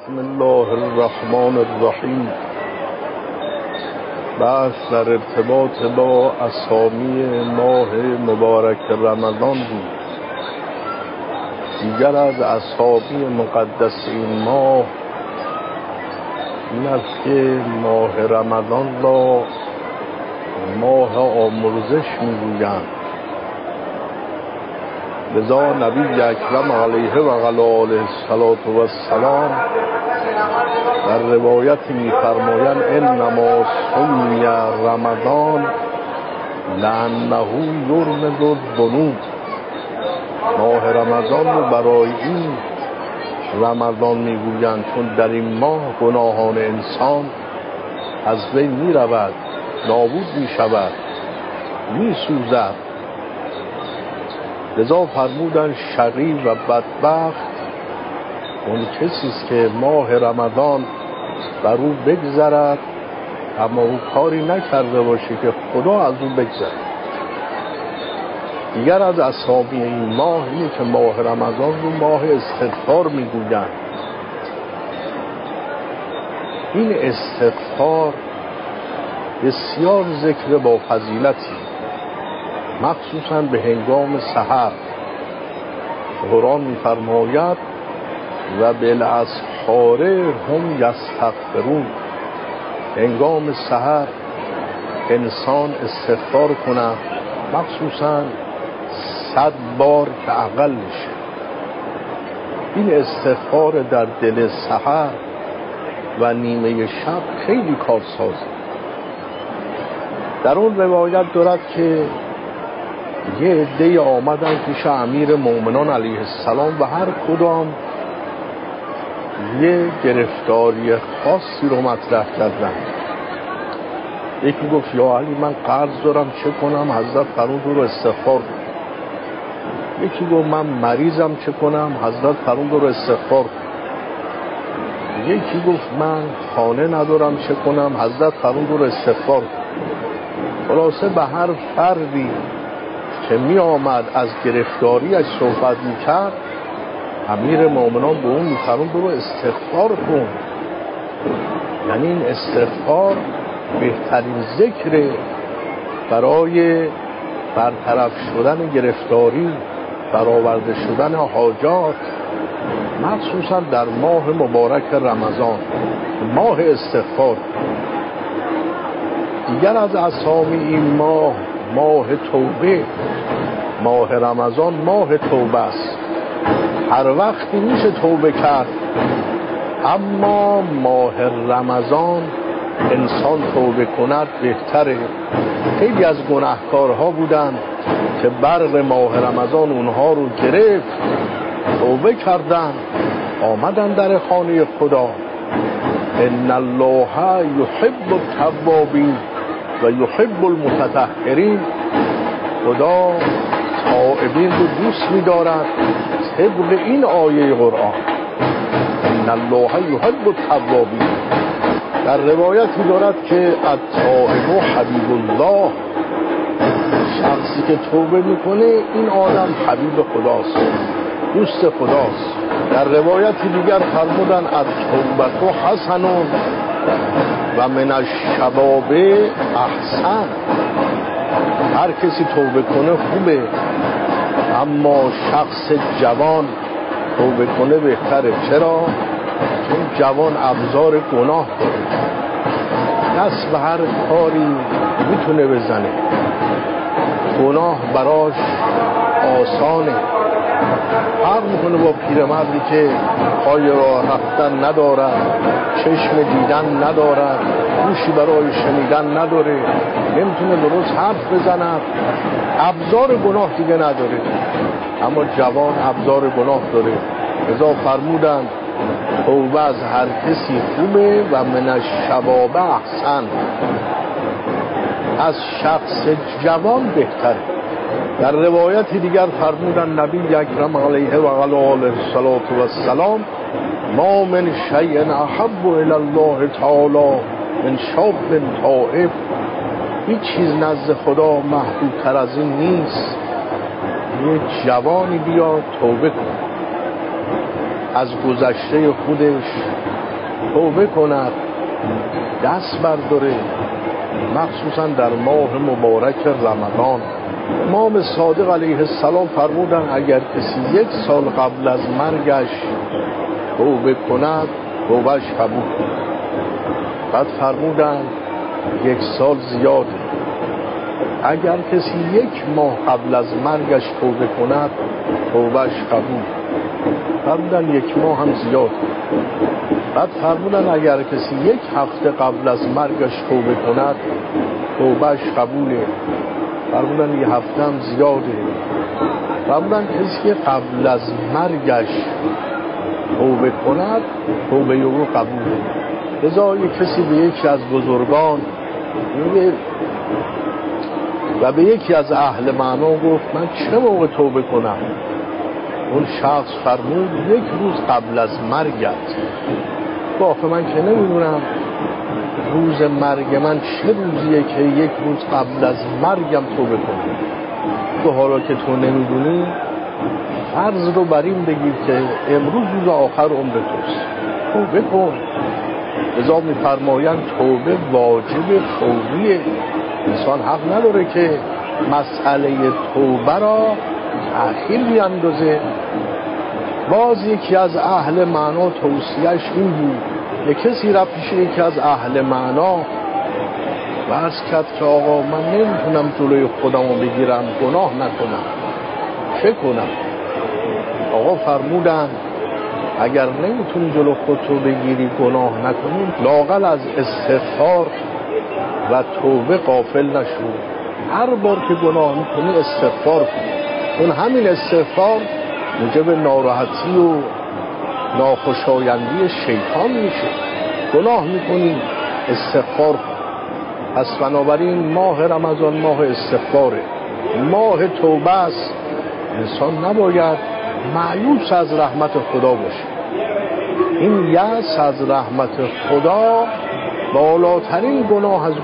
بسم الله الرحمن الرحیم. بحث در ارتباط با اسامی ماه مبارک رمضان بود. دیگر از اسامی مقدس این ماه این است که ماه رمضان را ماه آمرزش می‌گویند. لذا نبی اکرم علیه و علی آله السلام در روایتی می‌فرمایند انما سمی رمضان لأنه یرمز الذنوب. ماه رمضان رو برای این رمضان می‌گویند چون در این ماه گناهان انسان از بین می‌رود، نابود می‌شود، می‌سوزد. لذا فرمودن شقی و بدبخت اون کسی است که ماه رمضان بر او بگذرد اما او کاری نکرده باشه که خدا از او بگذرد. دیگر از اسامی این ماه اینه که ماه رمضان رو ماه استغفار میگویند. این استغفار بسیار ذکر با فضیلتی، مخصوصا به هنگام سحر. قرآن می‌فرماید و بالاسحار هم یستغفرون. هنگام سحر انسان استغفار کنه، مخصوصا 100 بار که اقل میشه. این استغفار در دل سحر و نیمه شب خیلی کارسازه. در اون روایت دارد که یه عده‌ای آمدن پیش امیر مومنان علیه السلام و هر کدام یه گرفتاری خاصی رو مطرح کردن. یکی گفت یا علی من قرض دارم چه کنم؟ حضرت فرمود رو استغفار کن. یکی گفت من مریضم چه کنم؟ حضرت فرمود رو استغفار کن. یکی گفت من خانه ندارم چه کنم؟ حضرت فرمود رو استغفار کن. خلاصه به هر فردی که می آمد از گرفتاریش صحبت می کرد، امیر مومنان به اون می فرمود برو استغفار کن. یعنی این استغفار بهترین ذکر برای برطرف شدن گرفتاری، برآورده شدن حاجات، مخصوصا در ماه مبارک رمضان، ماه استغفار. دیگر از اسامی این ماه ماه توبه. ماه رمضان ماه توبه است. هر وقتی میشه توبه کرد، اما ماه رمضان انسان توبه کند بهتره. خیلی از گناهکارها بودن که برق ماه رمضان اونها رو گرفت، توبه کردن، آمدن در خانه خدا. ان الله یحب التوابین و یحب المتطهرین. خدا تائبین رو دوست می‌دارد طبق این آیه قرآن. ان الله یحب التوابین. در روایتی دارد که التائب حبیب الله. شخصی که توبه میکنه این آدم حبیب خداست، دوست خداست. در روایتی دیگر فرمودن التوبة حسن و من الشباب احسن. هر کسی توبه کنه خوبه، اما شخص جوان توبه کنه بهتره. چرا؟ چون جوان ابزار گناه داره، دست به هر کاری میتونه بزنه، گناه براش آسانه. فرق میکنه با پیرمردی که پای راه رفتن ندارد، چشم دیدن ندارد، گوشی برای شنیدن نداره، نمیتونه درست حرف بزند، ابزار گناه دیگه نداره. اما جوان ابزار گناه داره. لذا فرمودن توبه از هر کسی خوبه و من الشباب احسن. از شخص جوان بهتره. در روایتی دیگر فرمودن نبی اکرم علیه و علی آله السلام ما من شیء احب الی الله تعالی من شاب تائب. هیچ چیز نزد خدا محبوب تر از این نیست. یه جوانی بیاد توبه کن، از گذشته خودش توبه کند، دست برداره، مخصوصا در ماه مبارک رمضان. امام صادق علیه السلام فرمودن اگر کسی 1 سال قبل از مرگش توبه کند توبهش قبول. بعد فرمودن 1 سال زیاده، اگر کسی 1 ماه قبل از مرگش توبه کند توبهش قبول. فرمودن 1 ماه هم زیاد. بعد فرمودن اگر کسی 1 هفته قبل از مرگش توبه کند توبهش قبوله. فرمودن 1 هفته هم زیاده. فرمودن کسی که قبل از مرگش توبه کند توبه او قبوله. لذا کسی به یکی از بزرگان میگه و به یکی از اهل معنا گفت من چه موقع توبه کنم؟ اون شخص فرمود 1 روز قبل از مرگت. گفت من که نمیدونم روز مرگ من چه روزیه که 1 روز قبل از مرگم توبه کنم. تو حالا که تو نمیدونی فرض رو بر این بگیر که امروز روز آخر عمر توست، توبه کن. لذا می‌فرمایند توبه واجب فوریه. انسان حق نداره که مسئله توبه را تأخیر بیندازه. باز یکی از اهل معنا توصیهش این بود، یک کسی رفت پیش یکی از اهل معنا و عرض کرد که آقا من نمیتونم جلوی خودم رو بگیرم گناه نکنم، چه کنم؟ آقا فرمودن اگر نمیتونی جلو خودتو بگیری گناه نکنی لااقل از استغفار و توبه غافل نشو. هر بار که گناه میکنی استغفار کن، اون همین استغفار موجب ناراحتی و ناخوشایندی شیطان میشه. گناه میکنی استغفار کن. پس بنابراین ماه رمضان ماه استغفاره، ماه توبه است. انسان نباید مایوس از رحمت خدا باشه. این یأس از رحمت خدا بالاترین گناه از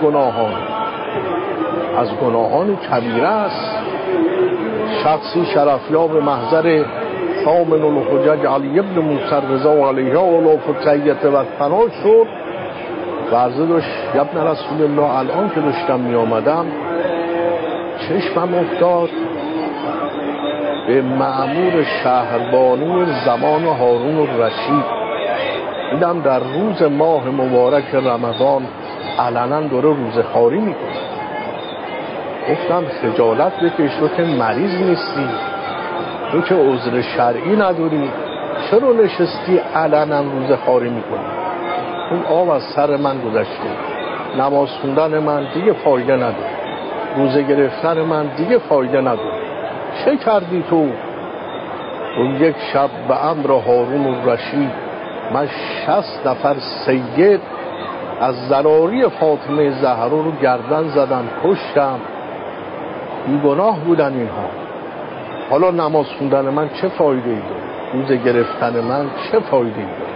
گناهان کبیره است. شخصی شرفیاب محضر ثامن الحجج علی ابن موسی رضا علیه اولاف تیت و فنا شد و عرضه داشت ابن رسول الله الان که داشتم می آمدم چشمم افتاد به مأمور شهربانی زمان هارون الرشید. دیدم در روز ماه مبارک رمضان علنا داره روزخواری میکنه. گفتم خجالت بکش، تو که مریض نیستی، تو که عذر شرعی نداری، چرا نشستی علنا روزخواری میکنی؟ اون آب از سر من گذشته، نماز خوندن من دیگه فایده نداره، روزه گرفتن من دیگه فایده نداره. چه کردی تو؟ اون یک شب به امر هارون الرشید من 60 نفر سید از زراری فاطمه زهرا رو گردن زدم، کشتم. بیگناه بودن اینها. حالا نماز خوندن من چه فایده ای داره؟ روزه گرفتن من چه فایده ای داره؟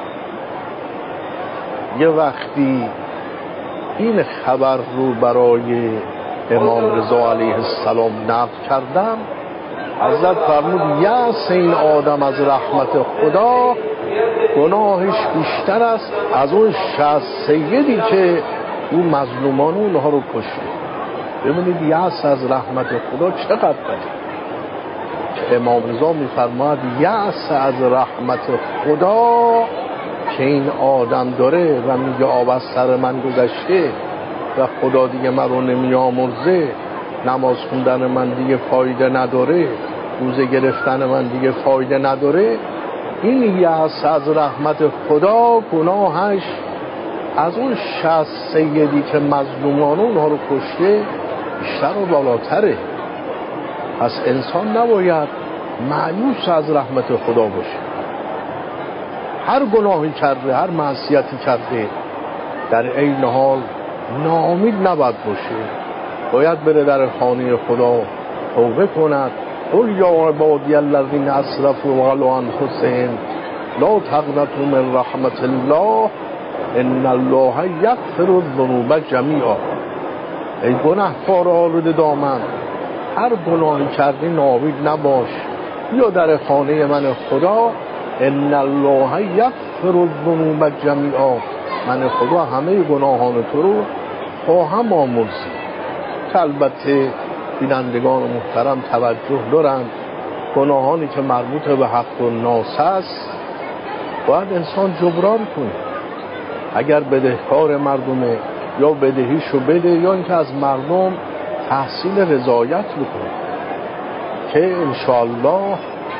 یه وقتی این خبر رو برای امام رضا علیه السلام نقل کردم، حضرت فرمود یأس این آدم از رحمت خدا گناهش بیشتر است از اون 60 سیدی که اون مظلومان اونها رو کشته. ببینید یأس از رحمت خدا چقدر بده. امام رضا میفرماید یأس از رحمت خدا که این آدم داره و میگه آب از سر من گذشته و خدا دیگه من رو نمیامرزه، نماز خوندن من دیگه فایده نداره، روزه گرفتن من دیگه فایده نداره. این یأس از رحمت خدا گناهش از اون 60 سیدی که مظلومان اونها رو کشته بیشتر و بالاتره. پس انسان نباید مایوس از رحمت خدا باشه. هر گناهی کرده، هر معصیتی کرده، در عین حال ناامید نباید باشه. باید بره در خانه خدا توبه کند. قل یا عبادی الذین اسرفوا علی انفسهم لا تقنطوا من رحمت الله ان الله یغفر الذنوب جمیعا. ای گناهکار آلوده دامن، هر گناهی کردی ناامید نباش، یا در خانه من خدا ان الله یغفر اغفر الذنوب جمیعا، من خدا همه گناهان تو رو خواهم آمرزید. که البته بینندگان محترم توجه دارند گناهانی که مربوط به حق و ناس است باید انسان جبران کنه. اگر بدهکار مردمه یا بدهیشو بده یا اینکه از مردم تحصیل رضایت بکنه که انشاءالله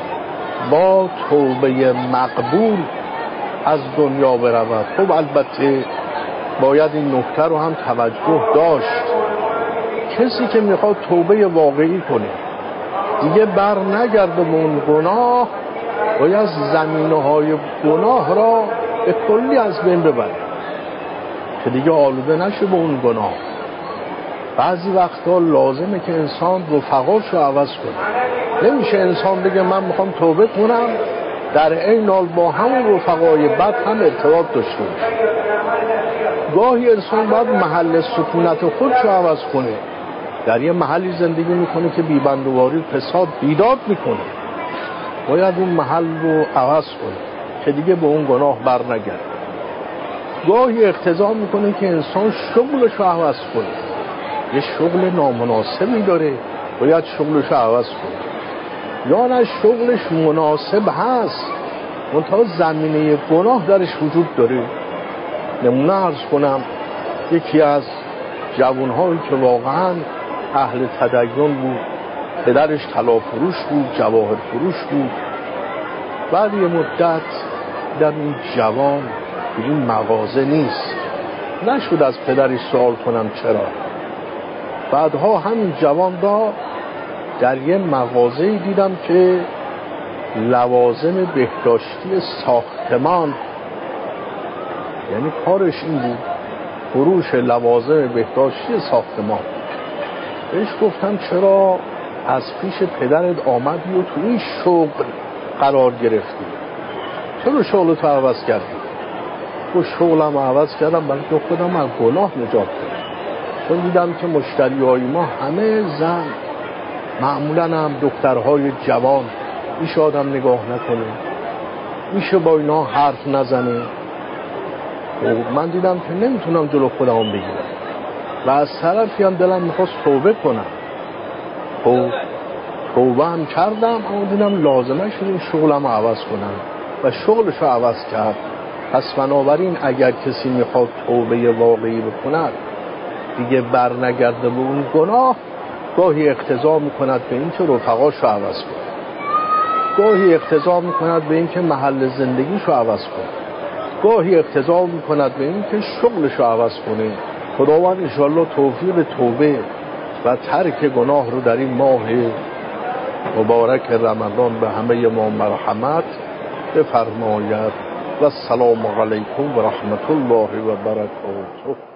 با توبه مقبول از دنیا برود. خب البته باید این نکته رو هم توجه داشت، کسی که میخواد توبه واقعی کنه دیگه بر نگرده به اون گناه، باید زمینه‌های گناه را به کلی از بین ببره که دیگه آلوده نشه به اون گناه. بعضی وقتا لازمه که انسان رفقاشو عوض کنه. نمیشه انسان بگه من میخوام توبه کنم در عین حال با همون رفقای بد هم ارتباط داشته باشه. گاهی انسان باید محل سکونت خودشو عوض کنه. در یه محلی زندگی میکنه که بیبندواری فساد بیداد میکنه، باید اون محل رو عوض کنه که دیگه به اون گناه بر نگرده. گاهی اقتضا میکنه که انسان شغلش رو عوض کنه، یه شغل نامناسبی داره باید شغلش رو عوض کنه، یا نه شغلش مناسب هست منتها زمینه گناه درش وجود داره. نمونه عرض کنم، یکی از جوانهایی که واقعا اهل تدین بود، پدرش طلا فروش بود، جواهر فروش بود، بعد یه مدت در این جوان به این مغازه نیست، نشد از پدرش سوال کنم چرا. بعدها همین جوان را در یه مغازه دیدم که لوازم بهداشتی ساختمان، یعنی کارش این بود فروش لوازم بهداشتی ساختمان. بهش گفتم چرا از پیش پدرت آمدی و تو این شغل قرار گرفتی؟ چرا شغلتو عوض کردی؟ و شغلم عوض کردم برای که خودم از گناه نجات بدم، چون دیدم که مشتریای ما همه زن، معمولا هم دخترهای جوان، میشه آدم نگاه نکنه، میشه با اینا حرف نزنه. و من دیدم که نمیتونم جلو خودم بگیرم و از طرفی هم دلم میخواست توبه کنم. خب توبه هم کردم، اما دیدم لازمه شد این شغلم عوض کنم و شغلش رو عوض کرد. پس بنابراین اگر کسی میخواد توبه واقعی بکند دیگه بر نگرده به اون گناه، گاهی اقتضا میکند به این که رفقاش رو عوض کنه، گاهی اقتضا میکند به این که محل زندگیش رو عوض کنه، گاهی اقتضا میکند به این که شغلش رو عوض کنه. خداوند انشاءالله توفیق توبه و ترک گناه رو در این ماه مبارک رمضان به همه ما مرحمت بفرماید. و السلام علیکم و رحمت الله و برکاته.